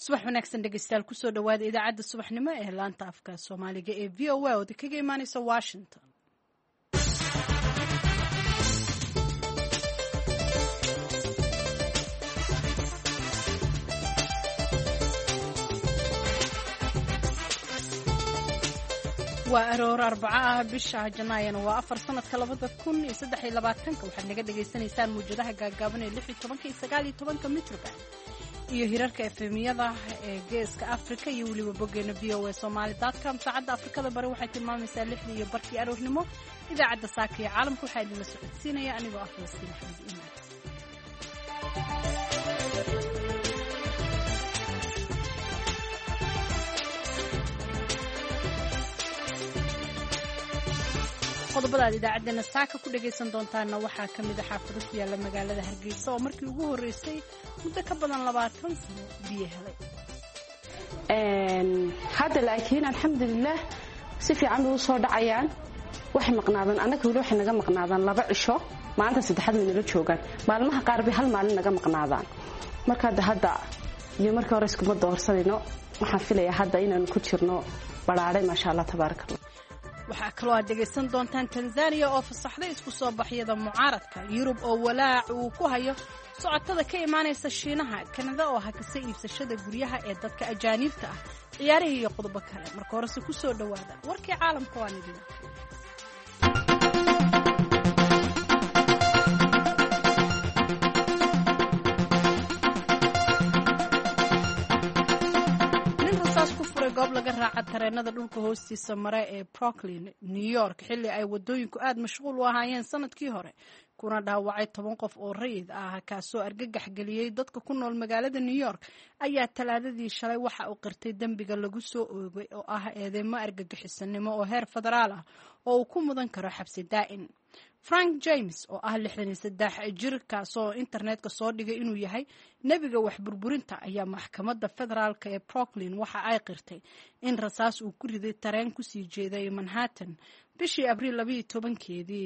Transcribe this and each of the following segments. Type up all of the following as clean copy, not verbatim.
subax wanaagsan dhegeystayaal kusoo dhawaada idaacadda subaxnimo ee laanta afka Soomaaliga ee VOA oo kaga imaanaysa Washington. waa aroor Arbaca bisha Janaayo waa 4 sanadka 2023 waxaad naga dhageysanaysaan muujadaha gaagaaban ee 16 iyo 19 mitroband iyo hirarka FM-yada ee Geeska Afrika iyo waliba bogeena voasomali.com. saacadda Afrikada bari waxay tilmaamaysaa 6 iyo barkii aroornimo. idaacadda saaka ee caalamku waxaa idin la socodsiinaya anigoo ah Falastiin Axmed Iimaan. qodobada idaacadana saaka ku dhageysan doontaana waxaa ka mid ah xaafado ku yaala magaalada Hargeysa oo markii ugu horeysay muddo ka badan 20 sano biyo helay. hadda laakiin alxamdulillah si fiican u soo dhacayaan. waxay maqnaadaan anaga wali waxay naga maqnaadaan 2 cisho maanta saddexaad way nala joogaan. maalmaha qaar bay hal maalin naga maqnaadaan. marka hadda iyo markii hore isku doorsadayno waxaan filayaa hadda inaan ku jirno baraare ma sha Allah tabarakallah. waxaa kaloo aad dhegaysan doontaan Tanzania oo fasaxday isku soo baxyada mucaaradka, Yurub oo walaac uu ku hayo socotada ka imaanaysa Shiinaha, Kanada oo hakisay iibsashada guryaha ee dadka ajaanibta ah, ciyaaraha iyo qodobo kale. marka hore ku soo dhawaada warkii caalamka waa nidin. goob laga raaca tareenada dhulka hoostiisa mare ee Brooklyn, New York xilli ay wadooyinku aad mashquul u ahaayeen sanadkii hore kuna dhaawacay 10 qof oo rayid ah kaasoo argagax geliyay dadka ku nool magaalada New York ayaa talaadadii shalay waxa uu qirtay dambiga lagu soo oogay oo ah eedeymo argagixisanimo oo heer federaal ah oo uu ku mudan karo xabsi daa'im. Frank James oo ah 63 jir kaasoo internetka soo dhigay inuu yahay nabiga wax burburinta ayaa maxkamadda federaalka ee Brooklyn waxa ay qirtay in rasaas uu ku riday tareen ku sii jeeday Manhattan bishii Abriil 12keedii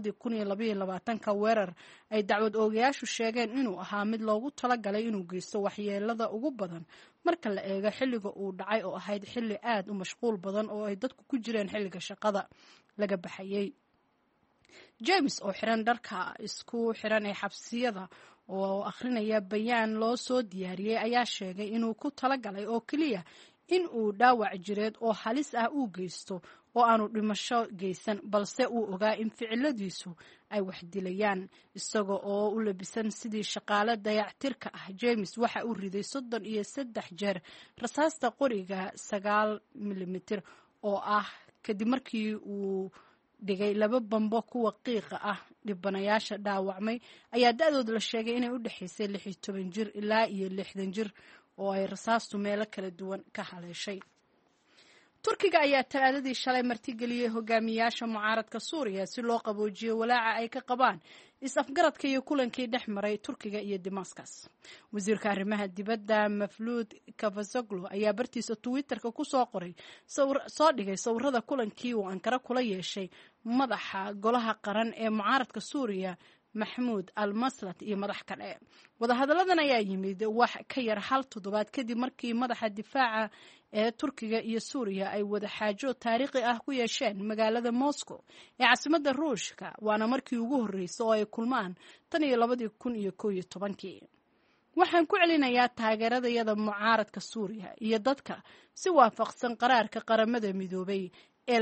2022 weerar ay dacwad oogayaashu sheegeen inuu ahaa mid loogu talagalay inuu geysto waxyeelada ugu badan marka la eego xilliga uu dhacay oo ahayd xilli aad u mashquul badan oo ay dadku ku jireen xilliga shaqada laga baxayay. James oo xiran dharka isku xiran ee xabsiyada oo akhrinaya bayaan loo soo diyaariyay ayaa sheegay inuu ku talagalay oo kaliya in uu dhaawac jireed oo halis ah uu geysto oo aanu dhimasho geysan, balse uu ogaa in ficiladiisu ay wax dilayaan. isaga oo u labisan sidii shaqaale dayactirka ah, James waxa uu riday 33 jeer rasaasta qoriga 9 mm oo ah kadib markii uu dhigay 2 bambo kuwa qiiqa ah. dhibanayaasha dhaawacmay ayaa da'dooda la sheegay inay u dhaxaysay 16 jir ilaa iyo 60 jir oo ay rasaastu meelo kala duwan ka haleeshay. Turkiga ayaa talaadadii shalay martigeliyay hogaamiyaasha mucaaradka Suuriya si loo qaboojiyo walaaca ay ka qabaan is-afgaradka iyo kulankii dhex maray Turkiga iyo Damascus. wasiirka arrimaha dibadda Mevlut Cavusoglu ayaa bartiisa Twitterka ku soo qoray dhigay sawirada kulankii uu Ankara kula yeeshay madaxa golaha qaran ee mucaaradka Suuriya Mahmoud al-Maslat iyo madax kale. wadahadalladan ayaa yimid wax ka yar hal toddobaad kadib markii madaxa difaaca ee Turkiga iyo Suuriya ay wada xaajo taariikhi ah ku yeesheen magaalada Moscow ee caasimadda Ruushka, waana markii ugu horeysay oo ay kulmaan tan iyo 2011. waxaan ku celinayaa taageeradayada mucaaradka Suuriya iyo dadka si waafaqsan qaraarka qaramada midoobay ee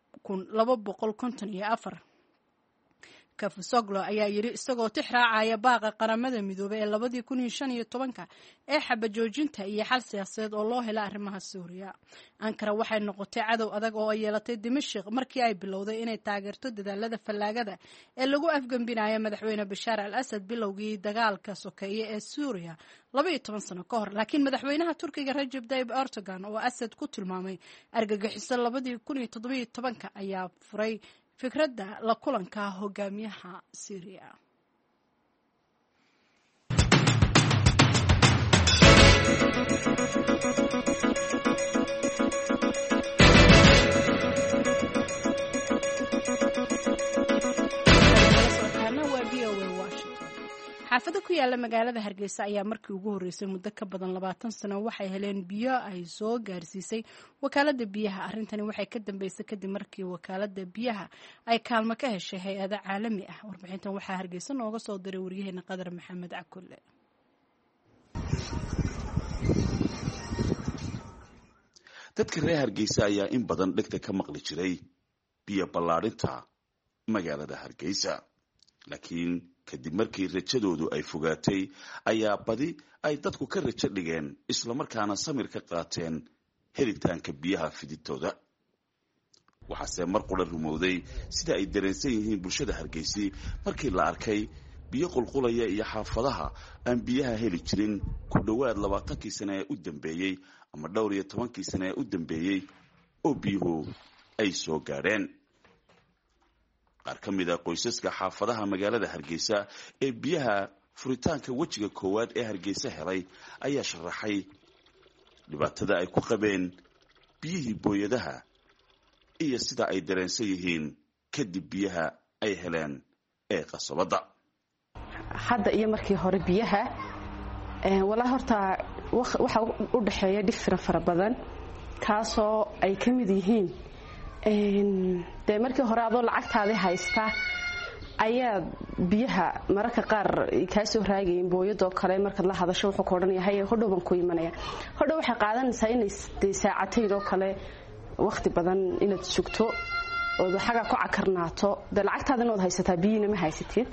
2254. Cavusoglu ayaa yiri isagoo tixraacaya baaqa qaramada midoobay ee 2015 ee xabajoojinta iyo xal siyaasadeed oo loo helay arrimaha Suuriya. Ankara waxay noqotay cadow adag oo ay yeelatay Dimashq markii ay bilowday inay taageerto dadaalada fallaagada ee lagu afgambinayo madaxweyne Bashar al-Assad bilowgii dagaalka sokeeye ee Suuriya 12 sano ka hor. laakiin madaxweynaha Turkiga Recep Tayyip Erdogan oo Assad ku tilmaamay argagixiso 2017 ayaa furay fikradda la kulanka hogaamiyaha Syria. xaafado ku yaala magaalada Hargeysa ayaa markii ugu horeysay muddo ka badan 20 sano waxay heleen biyo ay soo gaarsiisay wakaalada biyaha. Arrintani waxay ka dambeysay kadib markii wakaalada biyaha ay kaalmo ka heshay hay'ado caalami ah. Warbixintan waxaa Hargeysa nooga soo diray wariyaheena Qadar Maxamed Cakulle. dadka reer Hargeysa ayaa in badan dhegta ka maqli jiray biyo ballaarinta magaalada Hargeysa, laakiin kadib markii rajadoodu ay fogaatay ayaa badi ay dadku ka rajo dhigeen isla markaana samir ka qaateen helitaanka biyaha fiditooda. waxaase mar qura rumowday sida ay dareensan yihiin bulshada Hargeysa markii la arkay biyo qulqulaya iyo xaafadaha aan biyaha heli jirin ku dhawaad 20 sano ee u dambeeyay ama dhowr iyo 10 sano ee u dambeeyay oo biyuhu ay soo gaareen. qaar ka mid ah qoysaska xaafadaha magaalada Hargeysa ee biyaha furitaanka wajiga koowaad ee Hargeysa helay ayaa sharaxay dhibaatada ay ku qabeen biyihii booyadaha iyo sida ay dareensan yihiin kadib biyaha ay heleen ee qasabada. hadda iyo markii hore biyaha walaa horta waxa u dhaxeeya different fara badan kaasoo ay ka mid yihiin de markii hore adoo lacagtaada haysta ayaa biyaha mararka qaar ka soo raagayeen booyadoo kale marka la hadasho wuxuu ka oranayaa hodhow baan ku imanaya. hodhow waxay qaadanaysaa inay saacadayn kale waqti badan inaad sugto oo xaga ku cakarnaato de lacagtaada inaad haysataa biyina ma haysatid.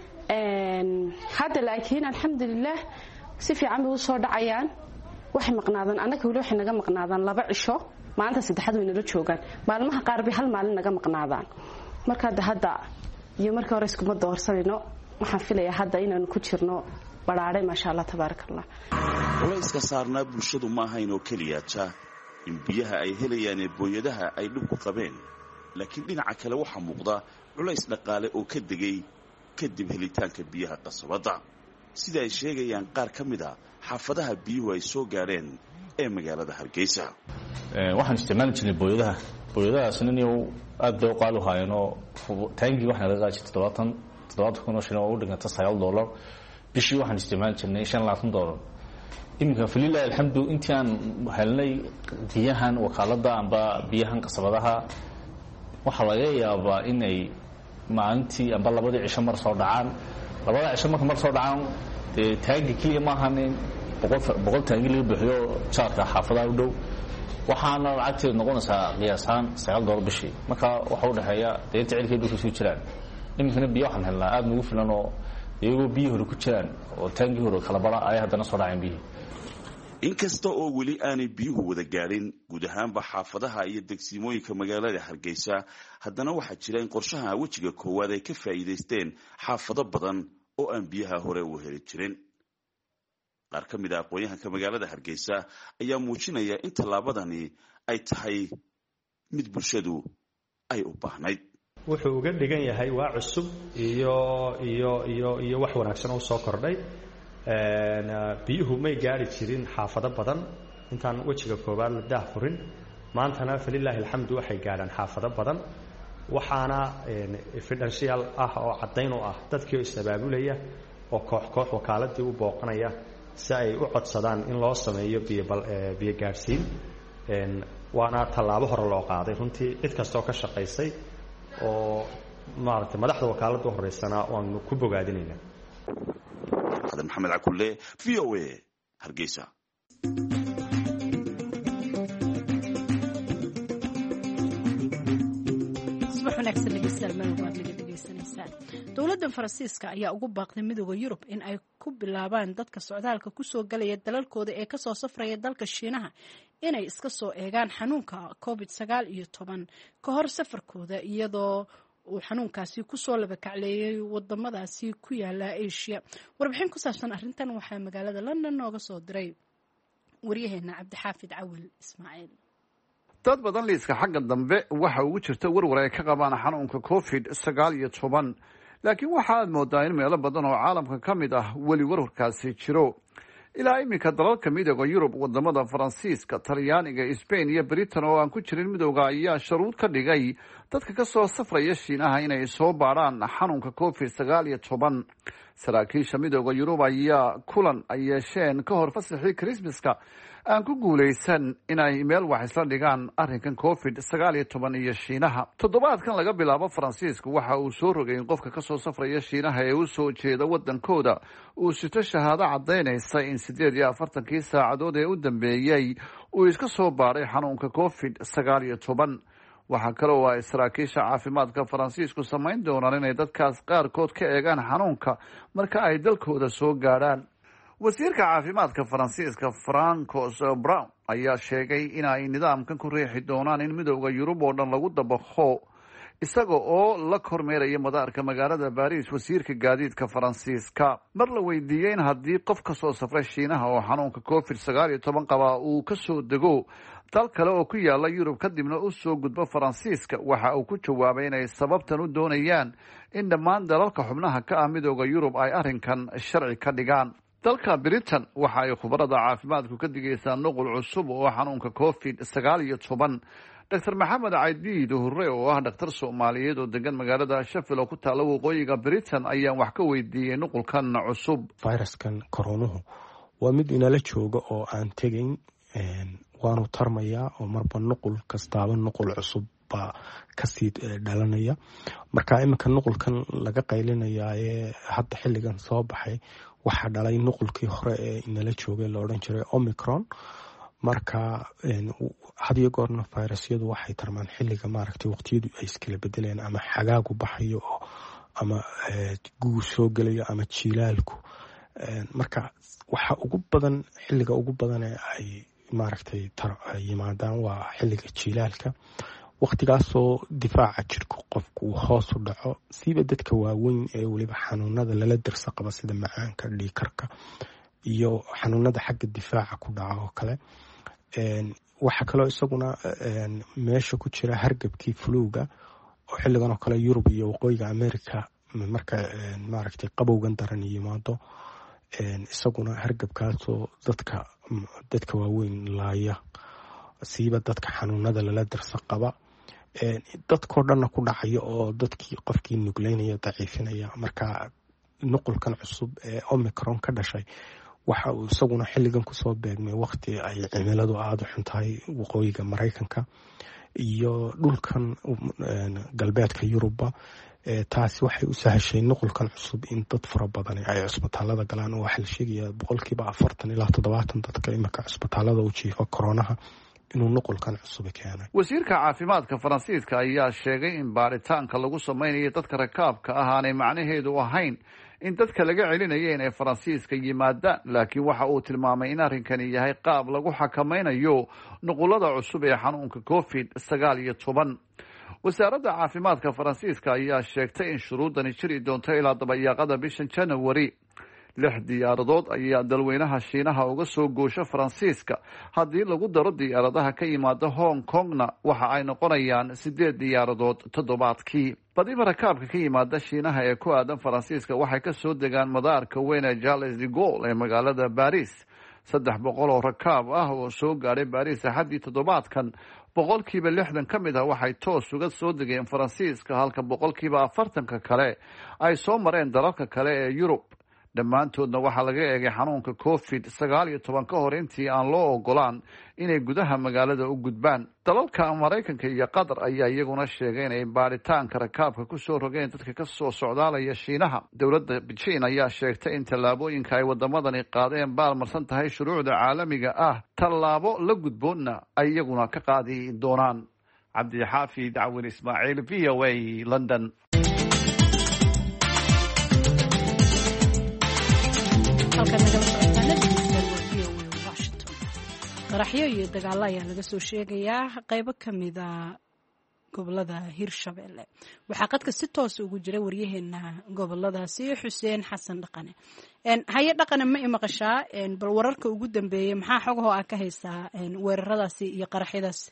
hadda laakiin alxamdulillah si fiican bay u soo dhacayaan. waxay maqnaadaan anaga wali waxay naga maqnaadaan 2 cisho maanta 3 way nala joogaan. maalmaha qaar bay hal maalin naga maqnaadaan. marka hadda iyo markii hore isku doorsanayno waxaan filayaa hadda inaan ku jirno baraare ma sha Allah tabarakallah. culayska saarnaa bulshadu ma ahayn oo kaliya in biyaha ay helayaan booyadaha ay dhib ku qabeen, laakiin dhinaca kale waxa muuqda culays dhaqaale oo ka degay kadib helitaanka biyaha qasabada. sida ay sheegayaan qaar ka mid ah xaafadaha biyuhu ay soo gaareen ee magaalada Hargeysa. waxaan isticmaali jirnay booyadahaasna inuu aad loo qaalo haayno taangi waxaan laga qaatay $70 oo u dhiganta $9 bishii. waxaan isticmaali jirnay $5 iminka falilah alxamdu intii aan helnay biyahan wakaalada amba biyahan qasabadaha waxa laga yaabaa inay maalintii amba 2 cisho mar soo dhacaan. 2 cisho mar soo dhacaan taangi kaliya ma ahayn boqol taangi laga bixiyo jaarka xaafadaha u dhow. waxaana lacagteedu noqonaysaa qiyaasaan $9 bishii. marka waxa u dhaxeeya deynta cilkeedu ku soo jiraan. iminkana biyo waxaan helnaa aad ugu filan oo iyagoo biyo hore ku jiraan oo taangi hore kala bara ay haddana soo dhaceen biyo. inkasta oo weli aanay biyuhu wada gaarin guud ahaanba xaafadaha iyo degsimooyinka magaalada Hargeysa, haddana waxaa jira in qorshaha wajiga koowaad ay ka faa'iideysteen xaafado badan oo aan biyaha hore u heli jirin. qaar ka mid ah aqoonyahanka magaalada Hargeysa ayaa muujinaya in tallaabadani ay tahay mid bulshadu ay u baahnayd. wuxuu uga dhigan yahay waa cusub iyo wax wanaagsan oo soo kordhay. biyuhu may gaari jirin xaafado badan intaan wajiga koobaad la daahfurin. maantana falilah alxamdu waxay gaaraan xaafado badan. waxaana evidential ah oo caddayn u ah dadkii oo is-abaabulaya oo koox wakaaladii u booqanaya si ay u codsadaan in loo sameeyo biyo gaarsiin. waana tallaabo hore loo qaaday runtii cid kastoo ka shaqaysay oo maaragtay madaxda wakaaladda u horeysana waanu ku bogaadinaynaa. Qadar Maxamed Cakulle, VOA, Hargeysa. dowladda Faransiiska ayaa ugu baaqday midowga Yurub in ay ku bilaabaan dadka socdaalka ku soo galaya dalalkooda ee ka soo safraya dalka Shiinaha inay iska soo eegaan xanuunka COVID-19 ka hor safarkooda, iyadoo uu xanuunkaasi ku soo laba kacleeyay wadamadaasi ku yaala Asia. warbixin ku saabsan arrintan waxaa magaalada London nooga soo diray wariyaheena Cabdixaafid Cawil Ismaaciil. dad badan liiska xagga dambe waxa ugu jirta warwar ay ka qabaan xanuunka COVID-19, laakiin waxaad moodaa in meelo badan oo caalamka ka mid ah weli warwarkaasi jiro. ilaa iminka dalalka midooda yurub wadamada faransiiska, talyaaniga, Spain iyo Britain oo aan ku jirin midooda ayaa sharuud ka dhigay dadka ka soo safraya Shiinaha inay soo baadhaan xanuunka COVID-19. saraakiisha midooda yurub ayaa kulan ay yeesheen ka hor fasaxii Christmaska aan ku guulaysan inay meel wax isla dhigaan arrinkan COVID-19 iyo Shiinaha. toddobaadkan laga bilaabo Faransiisku waxa uu soo rogay in qofka ka soo safraya Shiinaha ee u soo jeeda wadankooda uu sito shahaado cadaynaysa in 48 saacadood ee u dambeeyay uu iska soo baaray xanuunka COVID-19. waxaa kale oo ay saraakiisha caafimaadka Faransiisku samayn doonaan inay dadkaas qaarkood ka eegaan xanuunka marka ay dalkooda soo gaadhaan. wasiirka caafimaadka Faransiiska Francois Brown ayaa sheegay in ay nidaamkan ku riixi doonaan in midowda Yurub oo dhan lagu dabaqo, isaga oo la kormeeraya madaarka magaalada Paris. wasiirka gaadiidka Faransiiska mar la weydiiyey in haddii qof ka soo safray Shiinaha oo xanuunka COVID-19 qaba uu ka soo dego dal kale oo ku yaala Yurub kadibna u soo gudbo Faransiiska, waxa uu ku jawaabay inay sababtan u doonayaan in dhammaan dalalka xubnaha ka ah midowda Yurub ay arrinkan sharci ka dhigaan. dalka Britain waxa ay khubarada caafimaadku ka digaysaa nuqul cusub oo xanuunka COVID-19. Dr. Maxamed Caydiid Hurre oo ah dhakhtar Soomaaliyeed oo degan magaalada Sheffield oo ku taala waqooyiga Britain ayaan wax ka weydiiyey nuqulkan cusub. Fayraskan koronuhu waa mid inala jooga oo aan tegayn, waanu tarmayaa oo marba nuqul kastaaba nuqul cusub baa kasii dhalanaya. marka iminka nuqulkan laga qaylinayaa ee hadda xilligan soo baxay waxaa dhalay nuqulkii hore ee inala joogay la odhan jiray Omicron. marka had iyo goorna fayrasyadu waxay tarmaan xilliga maaragtay waqtiyadu ay iskala bedelayaan, ama xagaagu baxayo oo ama guur soo gelayo ama jiilaalku. marka waxa ugu badan xilliga ugu badan ee ay maaragtay yimaadaan waa xilliga jiilaalka, waqtigaasoo difaaca jirku qofku uu hoos u dhaco, siiba dadka waaweyn ee weliba xanuunada lala dirsa qaba sida macaanka, dhiigkarka iyo xanuunada xagga difaaca ku dhaca oo kale. waxaa kaloo isaguna meesha ku jira hargabkii fluga oo xilligan oo kale Yurub iyo waqooyiga America marka maaragtay qabowgan daran yimaado, isaguna hargabkaasoo dadka waaweyn laaya, siiba dadka xanuunada lala dirsa qaba, dadkoo dhanna ku dhacayo oo dadkii qofkii nugleynaya daciifinaya. marka nuqulkan cusub ee Omicron ka dhashay waxa uu isaguna xilligan kusoo beegmay waqti ay cimiladu aada u xun tahay waqooyiga Mareykanka iyo dhulkan galbeedka Yurubba. taasi waxay u sahashay nuqulkan cusub in dad fara badan ay cusbitaalada galaan, oo waxa la sheegayaa 40% ilaa 70% dadka iminka cusbitaalada u jiifa koronaha inuu nuqulkan cusub keenay. wasiirka caafimaadka Faransiiska ayaa sheegay in baaritaanka lagu sameeyo dadka rakaabka aanay macnaheedu ahayn in dadka laga celinayeen ee Faransiiska yimaadaan, laakiin waxa uu tilmaamay in arrinkani yahay qaab lagu xakameynayo nuqulada cusub ee xanuunka COVID-19. wasaaradda caafimaadka Faransiiska ayaa sheegtay in shuruudani jiri doonto ilaa dabayaaqada bishan January. 6 diyaaradood ayaa dalweynaha Shiinaha uga soo goosha Faransiiska. haddii lagu daro diyaaradaha ka yimaada Hong Kongna waxa ay noqonayaan 8 diyaaradood toddobaadkii. badiba rakaabka ka yimaada Shiinaha ee ku aadan Faransiiska waxay ka soo degaan madaarka weyn ee Charles de Gaulle ee magaalada Paris. 300 oo rakaab ah oo soo gaaray Paris axadii toddobaadkan, 60% ka mid ah waxay toos uga soo degeen Faransiiska, halka 40% kale ay soo mareen dalalka kale ee Yurub. dhammaantoodna waxaa laga eegay xanuunka COVID-19 ka hor intii aan loo ogolaan inay gudaha magaalada u gudbaan. dalalka Mareykanka iyo Qatar ayaa iyaguna sheegay inay baaritaanka rakaabka ku soo rogeen dadka ka soo socdaalaya Shiinaha. dowladda Beijing ayaa sheegtay in tallaabooyinka ay wadamadani qaadeen baalmarsan tahay shuruucda caalamiga ah, tallaabo la gudboonna ay iyaguna ka qaadi doonaan. Cabdixaafid Cawin Ismaaciil, VOA, London. qaraxyo iyo dagaalo ayaa laga soo sheegayaa qaybo ka mida gobolada Hirshabelle. waxaa qadka si toos ugu jira waryaheena goboladaasi Xuseen Xasan Dhaqane. haye Dhaqane, ma imaqashaa bal wararka ugu dambeeyay maxaa xogaho aad ka haysaa weeraradaasi iyo qaraxyadaasi?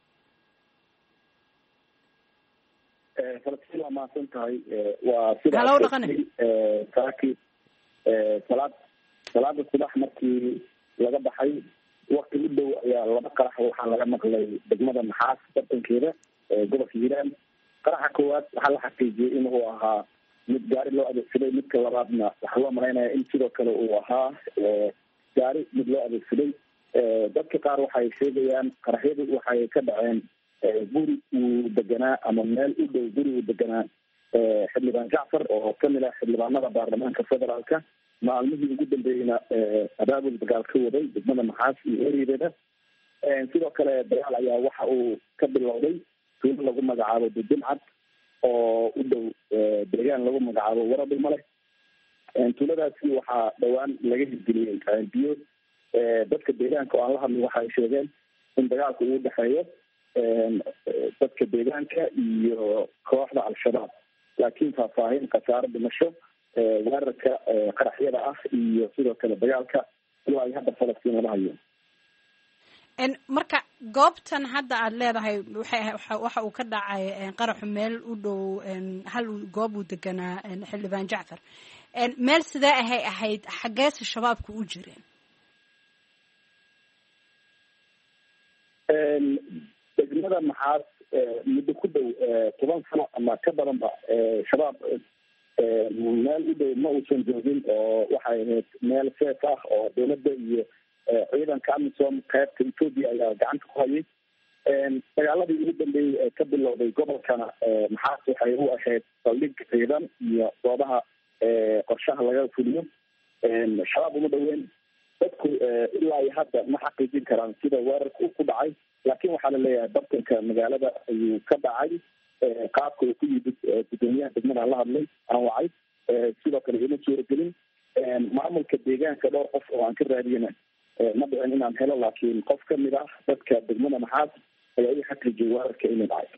Falastiin waa mahadsan tahay. waa sida Halo Dhaqane. salaada subax markii laga baxay waqti u dhow ayaa laba qarax waxaa laga maqlay degmada maxaas bartankeeda gobolka hiiraan. qaraxa koowaad waxaa la xaqiijiyey in uu ahaa mid gaari loo adeegsaday, midka labaadna waxaa loo malaynaya in sidoo kale uu ahaa gaari mid loo adeegsaday. dadka qaar waxay sheegayaan qaraxyadu waxay ka dhaceen guri uu deganaa ama meel u dhow guri uu deganaa xildhibaan jacfar oo kamid ah xildhibaanada baarlamaanka federaalka. maalmihii ugu dambeeyeyna abaabul dagaal ka waday degmada maxaas iyo ereyadeeda. sidoo kale dagaal ayaa waxa uu ka bilowday tuulo lagu magacaabo dudulcad oo u dhow deegaan lagu magacaabo waradhumale. tuuladaasi waxaa dhowaan laga hirgeliyey biyo. dadka deegaanka oo aan la hadlay waxay sheegeen in dagaalka uu dhexeeyo dadka deegaanka iyo kooxda al-shabaab, laakiin faahfaahin khasaaro dhimasho weerarka qaraxyada ah iyo sidoo kale dagaalka ilaa ay hadda falastiin lama hayo. marka goobtan hadda aad leedahay waxa uu ka dhacay qaraxu meel u dhow hal goob uu deganaa xildhibaan jacfar. meel sidee ahay ahayd, xaggeese shabaabku u jireen? degmada maxaas muddo ku dhow 10 sano ama ka badanba shabaab meel u dhow ma uusan joogin, oo waxay ahayd meel seef ah oo dowladda iyo ciidanka amisom qaybta ethoopia ayaa gacanta ku hayay. dagaaladii ugu dambeeyey ee ka bilowday gobolkana maxaas waxay u ahayd saldhig ciidan iyo goobaha qorshaha laga fuliyo. shabaab uma dhoweyn. dadku ilaa iyo hadda ma xaqiijin karaan sida weerarka ku dhacay, laakiin waxaa la leeyahay bartanka magaalada ayuu ka dhacay. qaabka uu ku yimid gudoomiyaha degmada la hadlay aan wacay, sidoo kale ima suuragelin. maamulka deegaanka dhowr qof oo aan ka raadiyana ma dhicin inaan helo, laakiin qof kamid ah dadka degmada maxaas ayaa ii xaqiijiyay weerarka inuu dhacay.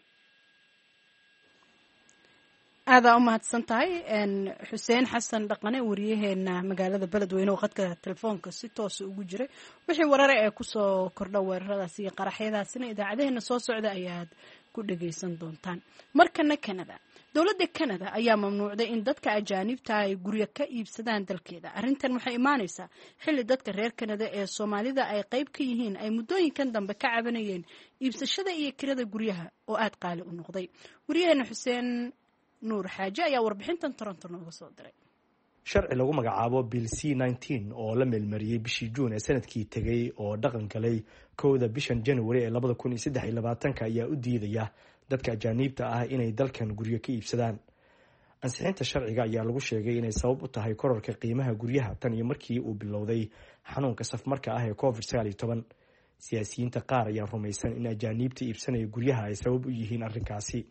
aadaa u mahadsan tahay xuseen xasan dhaqane, wariyaheena magaalada beledweyne oo khadka telefoonka si toosa ugu jiray. wixii warare ee kusoo kordha weeraradaas iyo qaraxyadaasina idaacadeheena soo socda ayaad ku dhagaysan doontaan. markana Canada. dowladda Canada ayaa mamnuucday in dadka ajaanibta ay guryo ka iibsadaan dalkeeda. arrintan waxay imaanaysaa xilli dadka reer Canada ee Soomaalida ay qayb ka yihiin ay muddooyinkan dambe ka cabanayeen iibsashada iyo kirada guryaha oo aad qaali u noqday. wariyaheena xuseen nuur xaaje ayaa warbixintan Toronto nooga soo diray. sharci lagu magacaabo Bill C-19 oo la meelmariyey bishii Juun ee sanadkii tegay oo dhaqan galay 1 bishan January ee 2023 ayaa u diidaya dadka ajaanibta ah inay dalkan guryo ka iibsadaan. ansixinta sharciga ayaa lagu sheegay inay sabab u tahay kororka qiimaha guryaha tan iyo markii uu bilowday xanuunka safmarka ah ee COVID-19. siyaasiyiinta qaar ayaa rumaysan in ajaanibta iibsanaya guryaha ay sabab u yihiin arrinkaasi.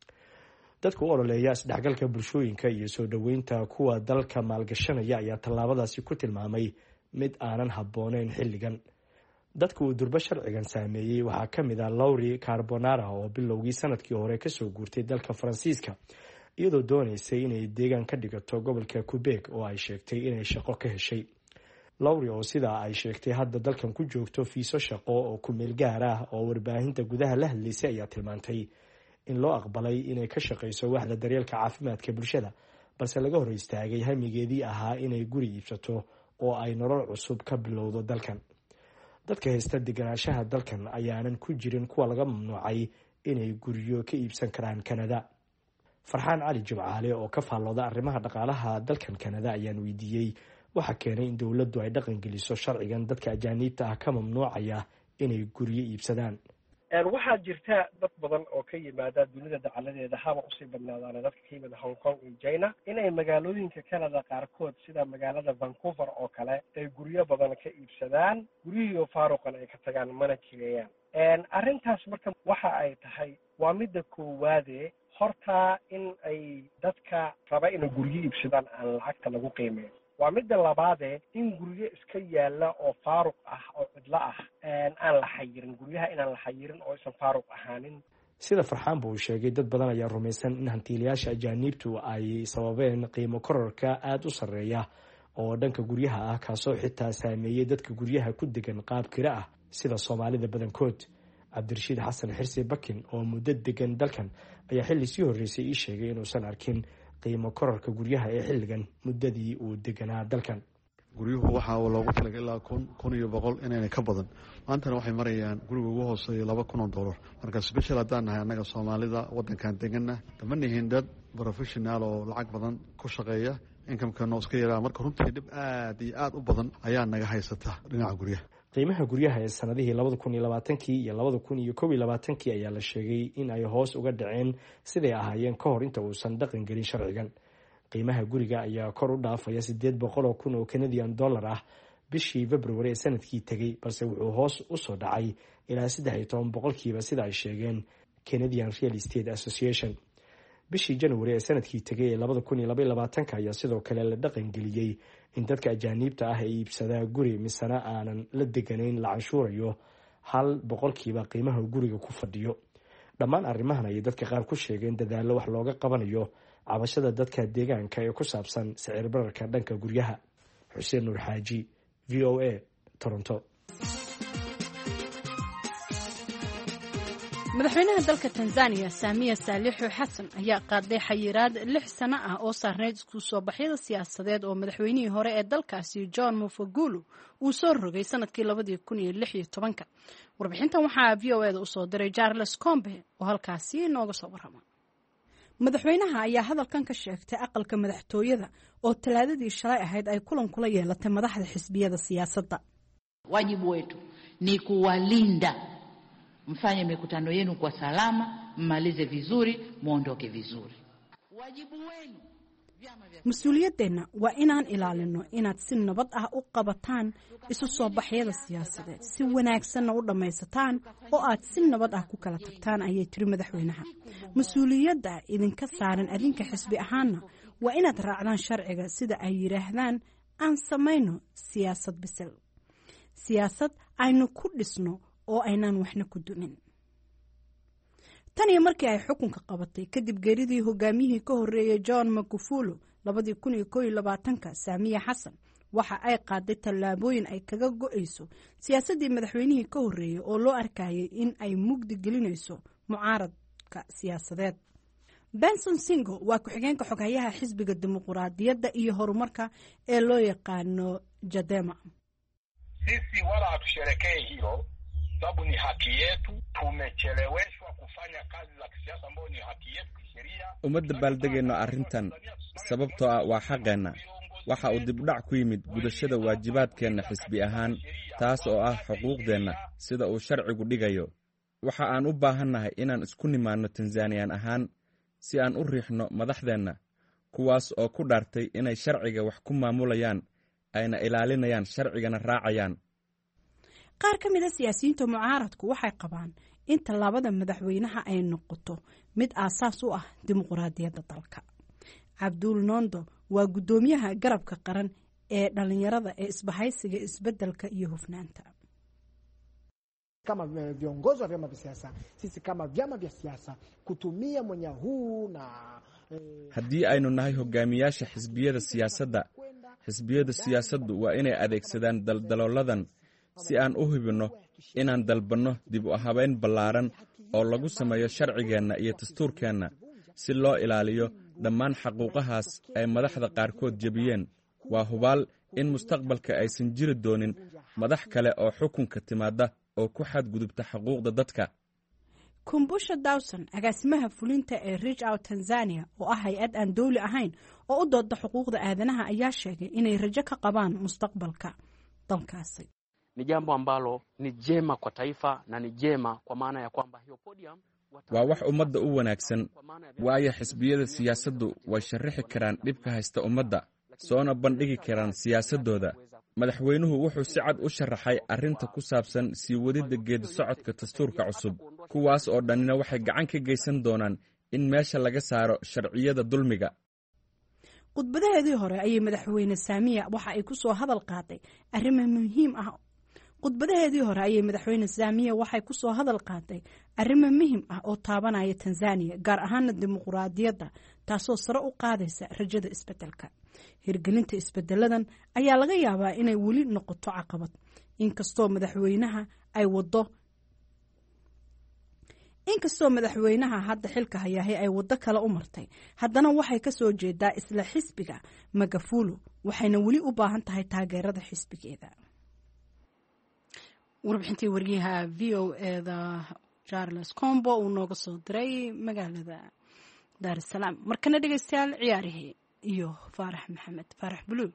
dadka u ololeeya isdhexgalka bulshooyinka iyo soo dhoweynta kuwa dalka maalgashanaya ayaa tallaabadaasi ku tilmaamay mid aanan habbooneyn xilligan. dadka uu durbo sharcigan saameeyey waxaa ka mid ah Laurie Carbonara oo bilowgii sanadkii hore kasoo guurtay dalka Faransiiska iyadoo doonaysay inay deegaan ka dhigato gobolka Quebec oo ay sheegtay inay shaqo ka heshay. Laurie oo sidaa ay sheegtay hadda dalkan ku joogto fiiso shaqo oo ku meel gaar ah oo warbaahinta gudaha la hadlaysay ayaa tilmaantay in loo aqbalay inay ka shaqayso waaxda daryeelka caafimaadka bulshada, balse laga hor istaagay hamigeedii ahaa inay guri iibsato oo ay nolol cusub ka bilowdo dalkan. dadka haysta deganaanshaha dalkan ayaanan ku jirin kuwa laga mamnuucay inay guryo ka iibsan karaan Canada. Farxaan Cali Jimcaale oo ka faallooda arrimaha dhaqaalaha dalkan Canada ayaan weydiiyey waxa keenay in dowladdu ay dhaqan geliso sharcigan dadka ajaanibta ah ka mamnuucaya inay guryo iibsadaan. waxaa jirta dad badan oo ka yimaada dunida dacaladeeda haba usii badnaadaan dadka ka yimid Hong Kong iyo China inay magaalooyinka Canada qaarkood sida magaalada Vancouver oo kale ay guryo badan ka iibsadaan, guryihii faaruqan ay ka tagaan mana jireeyaan. arrintaas marka waxa ay tahay waa midda koowaade horta in ay dadka raba inay guryo iibsadaan aan lacagta lagu qiimeeyo. waa midda labaade in guryo iska yaala oo faaruq ah oo cidlo ah aan la xayirin, guryaha inaan la xayirin oo aysan faaruq ahaanin. sida Farxaan buu sheegay dad badan ayaa rumaysan in hantiilayaasha ajaanibtu ay sababeen qiimo kororka aad u sarreeya oo dhanka guryaha ah kaasoo xitaa saameeyey dadka guryaha ku degan qaab kira ah sida Soomaalida badankood. Cabdirashiid Xasan Xirsi Bakin oo muddo degan dalkan ayaa xilli sii horreysay ii sheegay inuusan arkin qiimo kororka guryaha ee xilligan muddadii uu deganaa dalkan. guryuhu waxaa loogu talagalay ilaa 1,100 inayna ka badan. maantana waxay marayaan guriga ugu hooseeya $2,000. marka special haddaan nahay annaga Soomaalida waddankan deganna dama nihiin dad professional oo lacag badan ku shaqeeya, inkamkana iska yaraa. marka runtii dhib aad iyo aad u badan ayaa naga haysata dhinaca guryaha. qiimaha guryaha ee sanadihii 2020 iyo 2021 ayaa la sheegay in ay hoos uga dhaceen siday ahaayeen ka hor inta uusan dhaqan gelin sharcigan. qiimaha guriga ayaa kor u dhaafaya 800,000 oo Canadian dollar ah bishii February ee sanadkii tagay, balse wuxuu hoos u soo dhacay ilaa 13% sida ay sheegeen Canadian Real Estate Association. bishii January ee sanadkii tagay ee 2022 ayaa sidoo kale la dhaqan geliyay in dadka ajaanibta ah ay iibsadaan guri misana aanan la deganayn la canshuurayo 1% qiimaha guriga ku fadhiyo. dhammaan arrimahan ay dadka qaar ku sheegeen dadaallo wax looga qabanayo cabashada dadka deegaanka ee ku saabsan sicir bararka dhanka guryaha. Xuseen Nuur Xaaji, VOA, Toronto. madaxweynaha dalka Tanzania Samia Suluhu Hassan ayaa qaaday xayiraad 6 sano ah oo saarneyd isku soo baxyada siyaasadeed oo madaxweynihii hore ee dalkaasi John Magufuli uu soo rogay sanadkii 2016. warbixintan waxaa VOA-da u soo diray Charles Combe oo halkaasi nooga soo warrama. madaxweynaha ayaa hadalkan ka sheegtay aqalka madaxtooyada oo talaadadii shalay ahayd ay kulan kula yeelatay madaxda xisbiyada siyaasadda. wajibu wetu ni kuwalinda, mfanye mikutano yenu kwa salama, mmalize vizuri, muondoke vizuri. wajibu wenu mas-uuliyadeenna waa inaan ilaalino inaad si nabad ah u qabataan isu soo baxyada siyaasadeed, si wanaagsanna u dhammaysataan oo aad si nabad ah ku kala tagtaan, ayay tiri madaxweynaha. mas-uuliyadda idinka saaran adinka xisbi ahaanna waa inaad raacdaan sharciga, sida ay yidhaahdaan aan samayno siyaasad bisil, siyaasad aynu ku dhisno oo aynaan waxna ku dumin. tan iyo markii ay xukunka qabatay kadib geeridii hogaamiyihii ka horreeyay John Magufuli 2021, Samia Hassan waxa ay qaaday tallaabooyin ay kaga go'ayso siyaasaddii madaxweynihii ka horreeyay oo loo arkayay in ay mugdi gelinayso mucaaradka siyaasadeed. Benson Singo waa ku-xigeenka xoghayaha xisbiga dimuqraadiyadda iyo horumarka ee loo yaqaano Chadema. Sisi wala hatusherekee hilo, sababu ni haki yetu. Tumecheleweshwa kufanya kazi za kisiasa ambayo ni haki yetu kisheria. Ummadda baaldegayno arrintan sababtoo ah waa xaqeenna. waxa uu dibdhac ku yimid gudashada waajibaadkeenna xisbi ahaan, taas oo ah xuquuqdeenna sida uu sharcigu dhigayo. waxa aan u baahannahay inaan isku nimaanno Tanzanian ahaan si aan u riixno madaxdeenna, kuwaas oo ku dhaartay inay sharciga wax ku maamulayaan, ayna ilaalinayaan sharcigana raacayaan. qaar ka mid ah siyaasiyiinta mucaaradku waxay qabaan in tallaabada madaxweynaha ay noqoto mid aasaas u ah dimuqraadiyadda dalka. Abdul Nondo waa gudoomiyaha garabka qaran ee dhalinyarada ee isbahaysiga isbedelka iyo hufnaanta. kama viongozi wa vyama vya siasa, sisi kama vyama vya siasa kutumia mwanya huu na haddii aynu nahay hogaamiyaasha xisbiyada siyaasaddu waa inay adeegsadaan daldalooladan si aan u hubinno inaan dalbanno dib u habeyn ballaaran oo lagu sameeyo sharcigeenna iyo dastuurkeenna si loo ilaaliyo dhammaan xaquuqahaas ay madaxda qaarkood jebiyeen. waa hubaal in mustaqbalka aysan jiri doonin madax kale oo xukunka timaada oo ku xadgudubta xuquuqda dadka. Kumbusha Dawson, agaasimaha fulinta ee Reach Out Tanzania oo ah hay'ad aan dawli ahayn oo u dooda xuquuqda aadanaha, ayaa sheegay inay rajo ka qabaan mustaqbalka dalkaasi. Ni jambo ambalo ni jema kwa taifa na ni jema kwa maana ya kwamba hiyo podium waa wax ummadda u wanaagsan, waayo xisbiyada siyaasaddu way sharixi karaan dhibka haysta ummadda, soona bandhigi karaan siyaasadooda. madaxweynuhu wuxuu si cad u sharaxay arrinta ku saabsan sii wadidda geedi socodka dastuurka cusub, kuwaas oo dhanina waxay gacan ka geysan doonaan in meesha laga saaro sharciyada dulmiga. khudbadaheedii hore ayay madaxweyne Samia waxa ay ku soo hadal qaaday arrimo muhiim ah. waxay ku soo hadal qaaday arrimo muhiim ah oo taabanaya Tanzania, gaar ahaan dimuqraadiyadda, taasoo sare u qaadaysa rajada isbedelka. hirgelinta isbedeladan ayaa laga yaabaa inay weli noqoto caqabad, inkastoo madaxweynaha ay wado inkastoo madaxweynaha hadda xilka hayahay ay waddo kale u martay haddana waxay ka soo jeedaa isla xisbiga Magufuli waxayna weli u baahan tahay taageerada xisbigeeda. warbixintii wariyaha VOA-da Charles Combo uu nooga soo diray magaalada Dar es Salaam. markana dhegeystayaal ciyaarihii iyo Faarax Maxamed Faarax Buluug.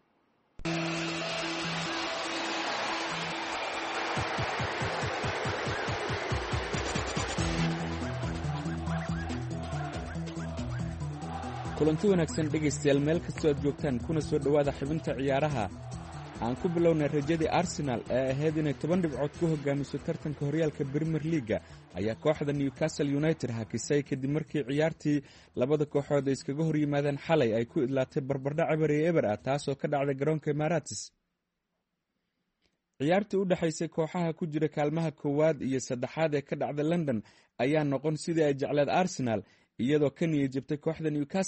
kulanti wanaagsan dhegaystayaal meel kastoo aad joogtaan kuna soo dhowaada xibinta ciyaaraha. aan ku bilownay rajadii Arsenal ee ahayd inay 10 dhibcood ku hogaamiso tartanka horyaalka Premier League ayaa kooxda Newcastle United hakisay kadib markii ciyaartii labada kooxood ay iskaga hor yimaadeen xalay ay ku idlaatay barbardhac eber ah taasoo ka dhacday garoonka Emirates. ciyaartii u dhaxaysay kooxaha ku jira kaalmaha koowaad iyo saddexaad ee ka dhacday London ayaa noqon sidii ay jecleed Arsenal iyadoo ka niyad jabtay kooxda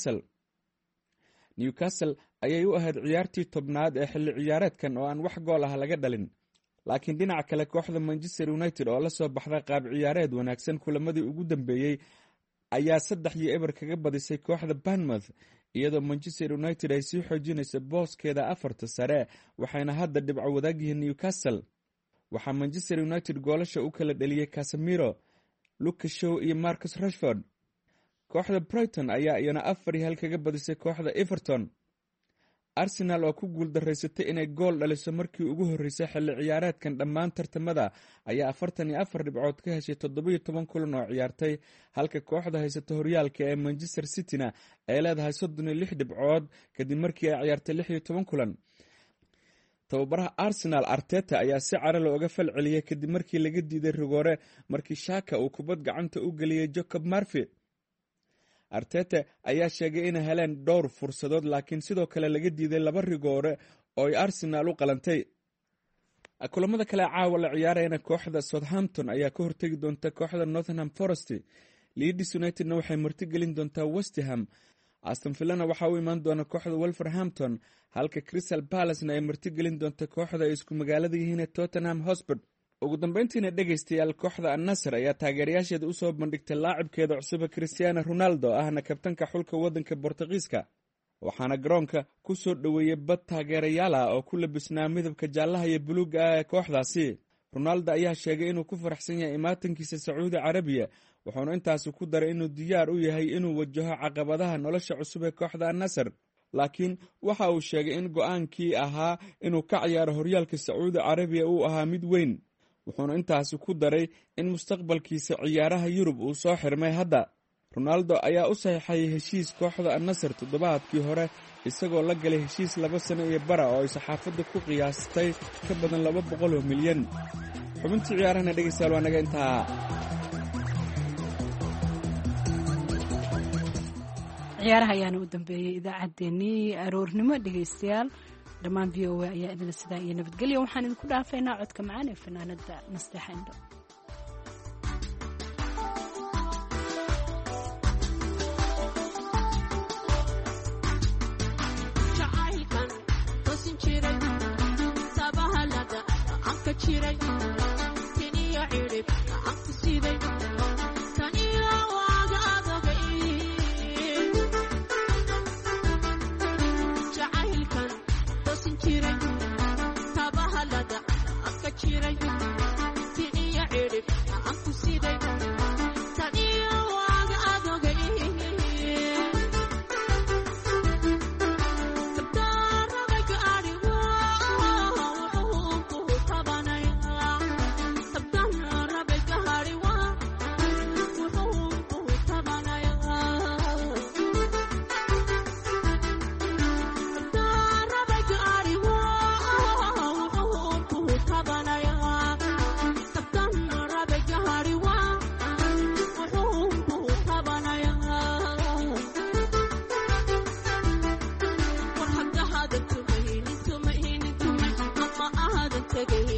Newcastle ayay u ahayd ciyaartii tobnaad ee xilli ciyaareedkan oo aan wax gool ah laga dhalin. laakiin dhinaca kale kooxda Manchester United oo la soo baxday qaab ciyaareed wanaagsan kulamadii ugu dambeeyay ayaa 3-0 kaga badisay kooxda Bournemouth iyadoo Manchester United ay sii xoojinayso booskeeda afarta sare waxayna hadda dhibco wadaag yihiin Newcastle. waxaa Manchester United goolasha u kala dhaliyay Casemiro, Luke Shaw iyo Marcus Rashford. kooxda Brighton ayaa iyana 4-1 kaga badisay kooxda Everton. Arsenal oo ku guuldareysatay inay gool dhaliso markii ugu horeysay xilli ciyaareedkan dhammaan tartamada ayaa 44 dhibcood ka heshay 17 kulan oo ciyaartay halka kooxda haysata horyaalka ee Manchester City-na ay leedahay 36 dhibcood kadib markii ay ciyaartay 16 kulan. tababaraha Arsenal Arteta ayaa si cara looga falceliyay kadib markii laga diiday rigoore markii Xhaka uu kubad gacanta u galiyay Jacob Murphy. Arteta ayaa sheegay inay heleen dhowr fursadood laakiin sidoo kale laga diiday 2 rigoore oo ay Arsenal u qalantay. kulamada kale caawa la ciyaarayna kooxda Southampton ayaa ka hortagi doonta kooxda Nottingham Forest. Leeds United-na waxay martigelin doontaa West Ham. Aston Villa-na waxa uu imaan doona kooxda Wolverhampton halka Crystal Palace-na ay martigelin doonta kooxda ay isku magaalada yihiin Tottenham Hotspur. ugu dambeyntiina dhegaystayaal kooxda Al-Nassr ayaa taageerayaasheeda u soo bandhigtay laacibkeeda cusub Cristiano Ronaldo ahna kabtanka xulka waddanka Boortaqiiska. waxaana garoonka ku soo dhoweeyay bad taageerayaal ah oo ku labisnaa midabka jaallaha iyo buluugga ah ee kooxdaasi. Ronaldo ayaa sheegay inuu ku faraxsan yahay imaatankiisa Sacuudi Carabiya wuxuuna intaasi ku daray inuu diyaar u yahay inuu wajaho caqabadaha nolosha cusub ee kooxda Al-Nassr. laakiin waxa uu sheegay in go'aankii ahaa inuu ka ciyaaro horyaalka Sacuudi Carabiya uu ahaa mid weyn. wuxuuna intaasi ku daray in mustaqbalkiisa ciyaaraha Yurub uu soo xirmay hadda. Ronaldo ayaa u saxiixay heshiis kooxda Al-Nassr toddobaadkii hore isagoo la galay heshiis 2 sano iyo bara oo ay saxaafadda ku qiyaastay ka badan 200 milyan. xubintii ciyaarahana dhegaystayaal waa naga intaa. ciyaaraha ayaana u dambeeyay idaacaddeenii aroornimo dhegaystayaal dhammaan VOA ayaa idin sidaa iyo nabadgelyo waxaan idinku dhaafaynaa codka macaan ee fanaanada Nasteexa Indho. Take it.